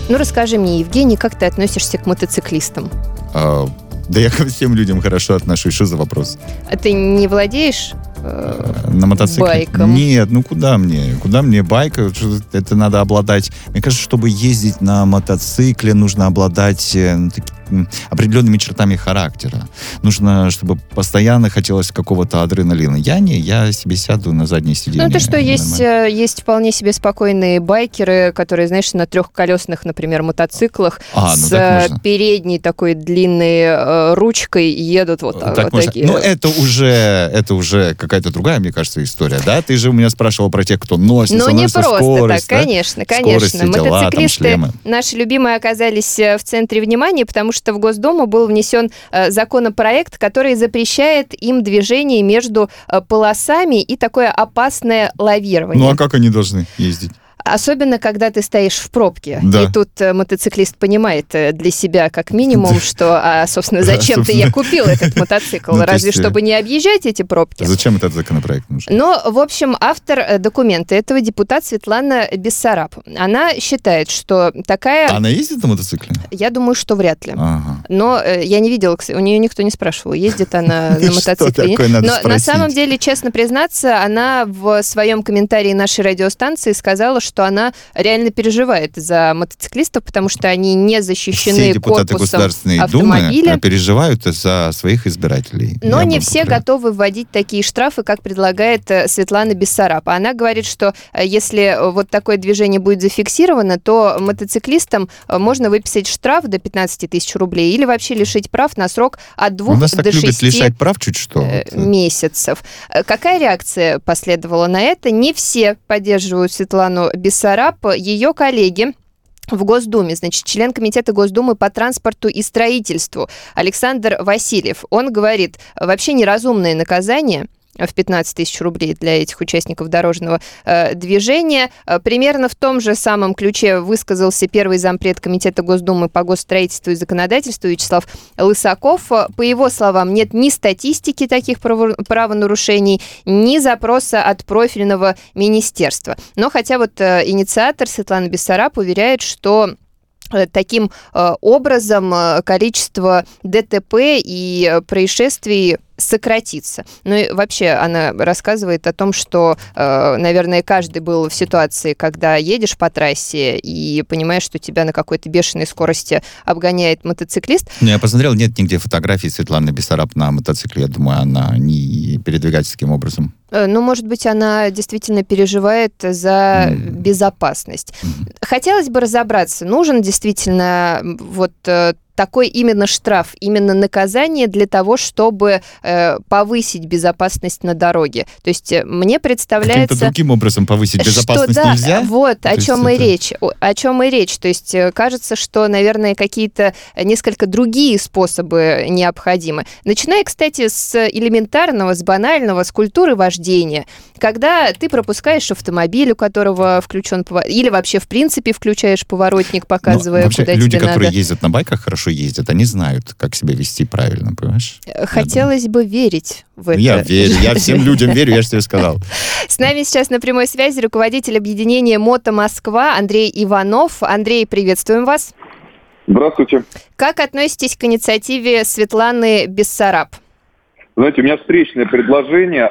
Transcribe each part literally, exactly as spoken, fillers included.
Ну, расскажи мне, Евгений, как ты относишься к мотоциклистам? А, да я ко всем людям хорошо отношусь. Что за вопрос? А ты не владеешь э, на мотоцикле? Байком? Нет, ну куда мне? Куда мне байк? Это надо обладать... Мне кажется, чтобы ездить на мотоцикле, нужно обладать ну, таким, определенными чертами характера. Нужно, чтобы постоянно хотелось какого-то адреналина. Я не, я себе сяду на заднее сиденье. Ну, то что, есть, есть вполне себе спокойные байкеры, которые, знаешь, на трехколесных, например, мотоциклах а, с ну, передней такой длинной э, ручкой едут вот так, так вот такие. Ну, это уже, это уже какая-то другая, мне кажется, история, да? Ты же у меня спрашивал про тех, кто носит, ну, не просто скорость, так, да? конечно, конечно. Скорости, Мотоциклисты, дела, там, наши любимые, оказались в центре внимания, потому что в Госдуму был внесен э, законопроект, который запрещает им движение между э, полосами и такое опасное лавирование. Ну, а как они должны ездить? Особенно, когда ты стоишь в пробке. Да. И тут э, мотоциклист понимает э, для себя как минимум, что, а, собственно, зачем-то я купил этот мотоцикл, разве чтобы не объезжать эти пробки. Зачем этот законопроект нужен? Но, в общем, автор документа этого депутат Светлана Бессараб. Она считает, что такая... Она ездит на мотоцикле? Я думаю, что вряд ли. Ага. Но э, я не видела, у нее никто не спрашивал, ездит она на мотоцикле. Но на самом деле, честно признаться, она в своем комментарии нашей радиостанции сказала, что она реально переживает за мотоциклистов, потому что они не защищены корпусом автомобиля. Думы переживают за своих избирателей. Но Я не все повторяю. готовы вводить такие штрафы, как предлагает Светлана Бессараб. Она говорит, что если вот такое движение будет зафиксировано, то мотоциклистам можно выписать штраф до пятнадцать тысяч рублей или вообще лишить прав на срок от двух до шести У нас так любят лишать прав чуть что. месяцев. Какая реакция последовала на это? Не все поддерживают Светлану Бессараб. Ее коллеги в Госдуме, значит, член комитета Госдумы по транспорту и строительству Александр Васильев, он говорит, вообще неразумное наказание в пятнадцать тысяч рублей для этих участников дорожного э, движения. Примерно в том же самом ключе высказался первый зампред комитета Госдумы по госстроительству и законодательству Вячеслав Лысаков. По его словам, нет ни статистики таких право- правонарушений, ни запроса от профильного министерства. Но хотя вот э, инициатор Светлана Бессараб уверяет, что таким э, образом э, количество ДТП и происшествий сократится. Ну и вообще она рассказывает о том, что, э, наверное, каждый был в ситуации, когда едешь по трассе и понимаешь, что тебя на какой-то бешеной скорости обгоняет мотоциклист. Ну, я посмотрел, нет нигде фотографий Светланы Бессараб на мотоцикле. Я думаю, она не передвигается таким образом. Э, ну, может быть, она действительно переживает за mm. безопасность. Mm. Хотелось бы разобраться, нужен действительно вот э, такой именно штраф, именно наказание для того, чтобы э, повысить безопасность на дороге. То есть э, мне представляется... Каким-то другим образом повысить безопасность что, да, нельзя? Вот, То о чем и это... речь. О чем и речь. То есть э, кажется, что, наверное, какие-то несколько другие способы необходимы. Начиная, кстати, с элементарного, с банального, с культуры вождения. Когда ты пропускаешь автомобиль, у которого включен поворотник, или вообще, в принципе, включаешь поворотник, показывая, ну, вообще, куда люди, тебе которые надо. ездят на байках, хорошо ездят, они знают, как себя вести правильно, понимаешь? Хотелось бы верить в это. Я верю, я всем людям верю, я же тебе сказал. С нами сейчас на прямой связи руководитель объединения «Мото Москва» Андрей Иванов. Андрей, приветствуем вас. Здравствуйте. Как относитесь к инициативе Светланы Бессараб? Знаете, у меня встречное предложение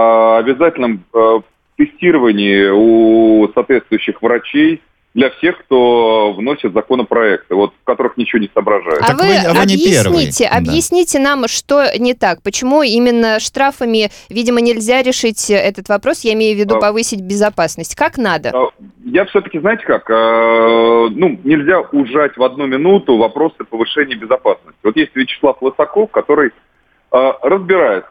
о обязательном э, тестировании у соответствующих врачей для всех, кто вносит законопроекты, вот, в которых ничего не соображают. А так вы, вы, а вы объясните, не объясните да. нам, что не так? Почему именно штрафами, видимо, нельзя решить этот вопрос? Я имею в виду повысить безопасность. Как надо? Я все-таки, знаете как, э, ну, нельзя ужать в одну минуту вопросы повышения безопасности. Вот есть Вячеслав Лысаков, который разбирается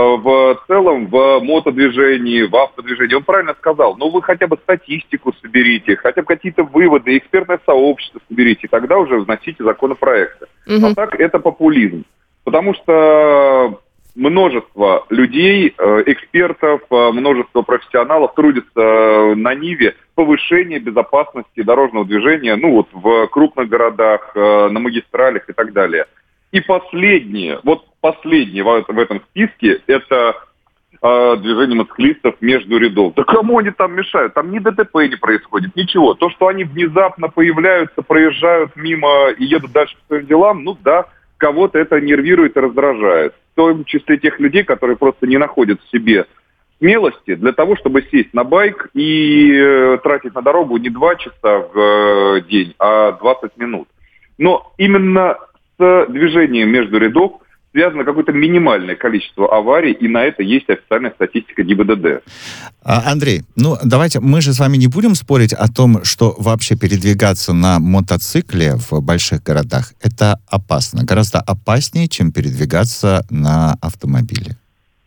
в целом в мотодвижении, в автодвижении. Он правильно сказал, ну вы хотя бы статистику соберите, хотя бы какие-то выводы, экспертное сообщество соберите, тогда уже вносите законопроекты. Угу. А так это популизм. Потому что множество людей, экспертов, множество профессионалов трудятся на ниве повышения безопасности дорожного движения, ну вот в крупных городах, на магистралях и так далее. И последнее, вот последнее в этом списке, это э, движение мотоциклистов между рядов. Да кому они там мешают? Там ни ДТП не происходит, ничего. То, что они внезапно появляются, проезжают мимо и едут дальше по своим делам, ну да, кого-то это нервирует и раздражает. В том числе тех людей, которые просто не находят в себе смелости для того, чтобы сесть на байк и э, тратить на дорогу не два часа в э, день, а двадцать минут. Но именно с движением между рядов связано какое-то минимальное количество аварий, и на это есть официальная статистика ГИБДД. Андрей, ну давайте, мы же с вами не будем спорить о том, что вообще передвигаться на мотоцикле в больших городах это опасно. Гораздо опаснее, чем передвигаться на автомобиле.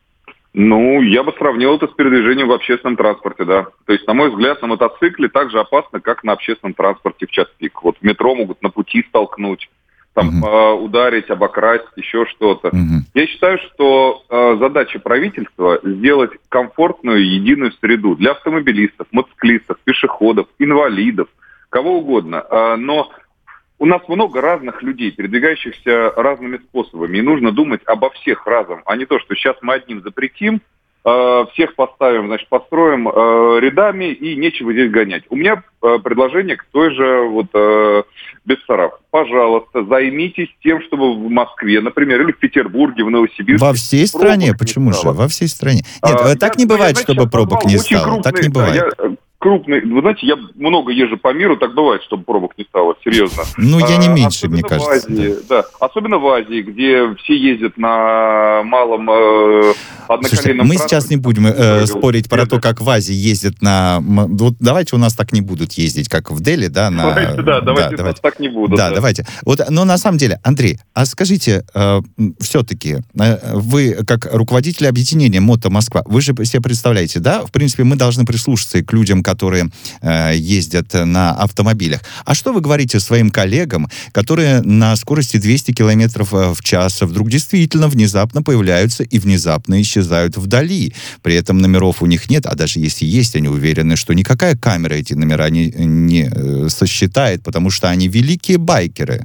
Ну, я бы сравнил это с передвижением в общественном транспорте, да. То есть, на мой взгляд, на мотоцикле так же опасно, как на общественном транспорте в час пик. Вот в метро могут на пути столкнуть, там, uh-huh. э, ударить, обокрасть, еще что-то. Uh-huh. Я считаю, что э, задача правительства сделать комфортную единую среду для автомобилистов, мотоциклистов, пешеходов, инвалидов, кого угодно. Э, но у нас много разных людей, передвигающихся разными способами, и нужно думать обо всех разом, а не то, что сейчас мы одним запретим, э, всех поставим, значит, построим э, рядами, и нечего здесь гонять. У меня э, предложение к той же вот э, Бессараб. Пожалуйста, займитесь тем, чтобы в Москве, например, или в Петербурге, в Новосибирске... Во всей стране? Почему же? Во всей стране. Нет, а, так я, не бывает, я, чтобы пробок не стало. Крупный, так не бывает. Я, крупный, вы знаете, я много езжу по миру, так бывает, чтобы пробок не стало, серьезно. Ну, я не меньше, мне кажется. В Азии, да. Да. Особенно в Азии, где все ездят на малом э, одноколенном... Слушайте, мы сейчас не будем э, спорить про то, как в Азии ездят на... Вот давайте у нас так не будут ездить, как в Дели, да? На... Давайте, да, давайте, да, давайте. Так не будут. Да, да, давайте. Вот, но на самом деле, Андрей, а скажите, э, все-таки, э, вы, как руководитель объединения «Мото Москва», вы же себе представляете, да? В принципе, мы должны прислушаться к людям, которые э, ездят на автомобилях. А что вы говорите своим коллегам, которые на скорости двести километров в час вдруг действительно внезапно появляются и внезапно исчезают вдали? При этом номеров у них нет, а даже если есть, они уверены, что никакая камера эти номера не, не э, сосчитает, потому что они великие байкеры.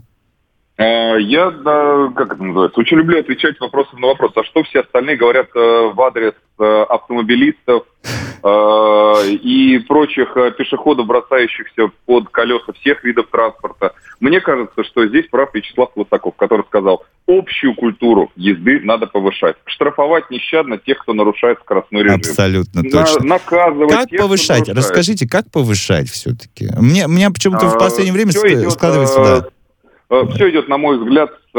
Я, да, как это называется, очень люблю отвечать вопросом на вопрос, а что все остальные говорят э, в адрес э, автомобилистов э, и прочих э, пешеходов, бросающихся под колеса всех видов транспорта. Мне кажется, что здесь прав Вячеслав Лысаков, который сказал, общую культуру езды надо повышать. Штрафовать нещадно тех, кто нарушает скоростной режим. Абсолютно точно. На, наказывать как тех, повышать? Расскажите, как повышать все-таки? Мне, мне почему-то в последнее время идет, складывается... Да. Все идет, на мой взгляд, с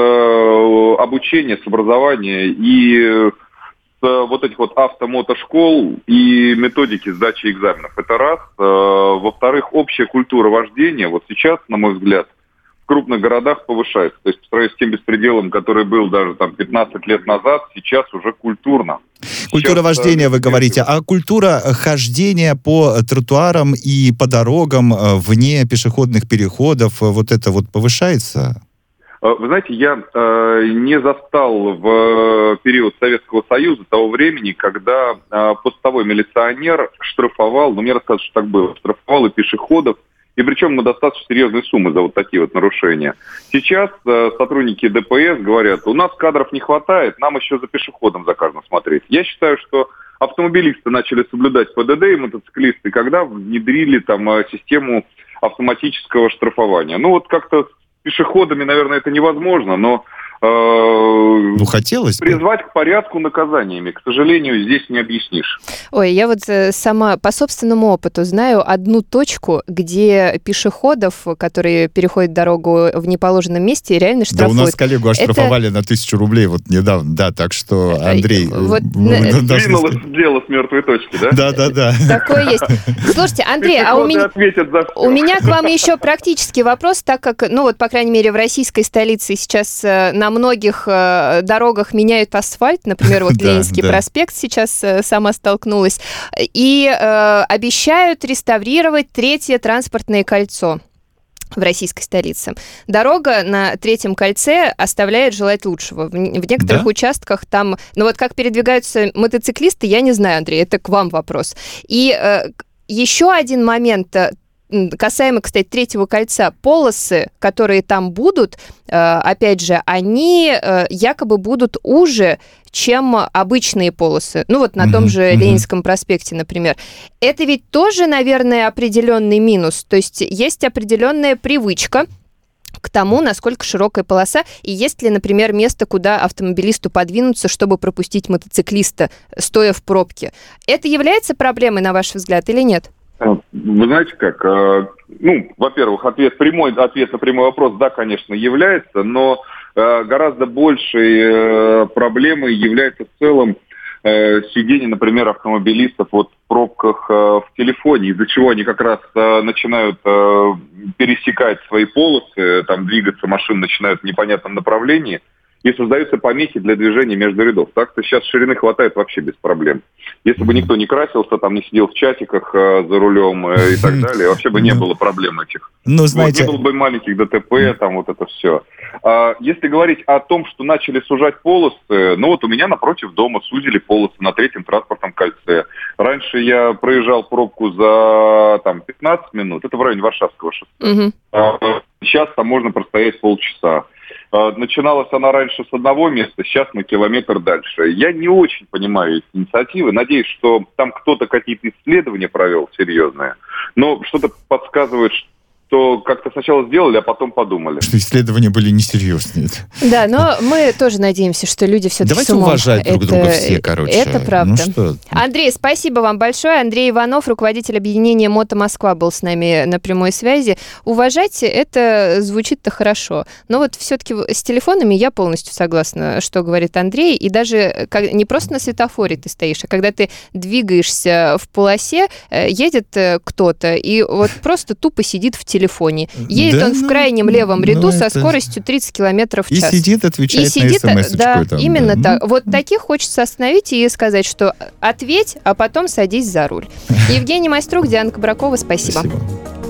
э, обучения, с образования и с э, вот этих вот автомотошкол и методики сдачи экзаменов. Это раз. Э, во-вторых, общая культура вождения вот сейчас, на мой взгляд, в крупных городах повышается. То есть, по сравнению с тем беспределом, который был даже там пятнадцать лет назад, сейчас уже культурно. Культура сейчас, вождения, вы говорите, а культура хождения по тротуарам и по дорогам вне пешеходных переходов, вот это вот повышается? Вы знаете, я э, не застал в период Советского Союза того времени, когда э, постовой милиционер штрафовал, ну мне рассказывают, что так было, штрафовал и пешеходов, и причем на достаточно серьезные суммы за вот такие вот нарушения. Сейчас э, сотрудники ДПС говорят, у нас кадров не хватает, нам еще за пешеходом за каждым смотреть. Я считаю, что автомобилисты начали соблюдать ПДД и мотоциклисты, когда внедрили там систему автоматического штрафования. Ну вот как-то с пешеходами, наверное, это невозможно, но э, ну, хотелось призвать бы к порядку наказаниями, к сожалению, здесь не объяснишь. Ой, я вот сама по собственному опыту знаю одну точку, где пешеходов, которые переходят дорогу в неположенном месте, реально штрафуют. Да у нас коллегу оштрафовали это... на тысячу рублей вот недавно, да, так что, Андрей... Вот... Двинулось дело с мертвой точки, да? Да-да-да. Такое есть. Слушайте, Андрей, а у меня... у меня к вам еще практический вопрос, так как, ну вот, по крайней мере, в российской столице сейчас на многих дорогах меняют асфальт, например, вот Ленинский проспект сейчас сама столкнулась, и э, обещают реставрировать третье транспортное кольцо в российской столице. Дорога на третьем кольце оставляет желать лучшего. В, в некоторых да? участках там... Ну вот как передвигаются мотоциклисты, я не знаю, Андрей, это к вам вопрос. И э, еще один момент... касаемо, кстати, третьего кольца, полосы, которые там будут, опять же, они якобы будут уже, чем обычные полосы. Ну вот на uh-huh, том же uh-huh. Ленинском проспекте, например. Это ведь тоже, наверное, определенный минус. То есть есть определенная привычка к тому, насколько широкая полоса, и есть ли, например, место, куда автомобилисту подвинуться, чтобы пропустить мотоциклиста, стоя в пробке. Это является проблемой, на ваш взгляд, или нет? Вы знаете как? Ну, во-первых, ответ, прямой ответ на прямой вопрос, да, конечно, является, но гораздо большей проблемой является в целом сидение, например, автомобилистов вот в пробках в телефоне, из-за чего они как раз начинают пересекать свои полосы, там двигаться машины начинают в непонятном направлении, и создаются помехи для движения между рядов. Так-то сейчас ширины хватает вообще без проблем. Если бы никто не красился, там не сидел в чатиках э, за рулем э, и так далее, вообще бы не было проблем этих. Ну, знаете... Вот, не было бы маленьких ДТП, там вот это все. А, если говорить о том, что начали сужать полосы, ну вот у меня напротив дома сузили полосы на третьем транспортном кольце. Раньше я проезжал пробку за там, пятнадцать минут, это в районе Варшавского шоссе. Угу. А, сейчас там можно простоять полчаса. Начиналась она раньше с одного места, сейчас на километр дальше. Я не очень понимаю эти инициативы. Надеюсь, что там кто-то какие-то исследования провел серьезные. Но что-то подсказывает, что как-то сначала сделали, а потом подумали. Что исследования были несерьезные. Да, но мы тоже надеемся, что люди все-таки Давайте уважать друг друга все, короче. Это правда. Ну, что? Андрей, спасибо вам большое. Андрей Иванов, руководитель объединения «Мото Москва», был с нами на прямой связи. Уважать это звучит-то хорошо. Но вот все-таки с телефонами я полностью согласна, что говорит Андрей. И даже не просто на светофоре ты стоишь, а когда ты двигаешься в полосе, едет кто-то и вот просто тупо сидит в телефоне. телефоне. Едет да, он в крайнем левом ряду ну, со это... скоростью тридцать километров в час. И сидит, отвечает и сидит, на смс-очку. Да, там, именно да. так. Вот таких хочется остановить и сказать, что ответь, а потом садись за руль. Евгений Майструк, Диана Кабракова, спасибо. Спасибо.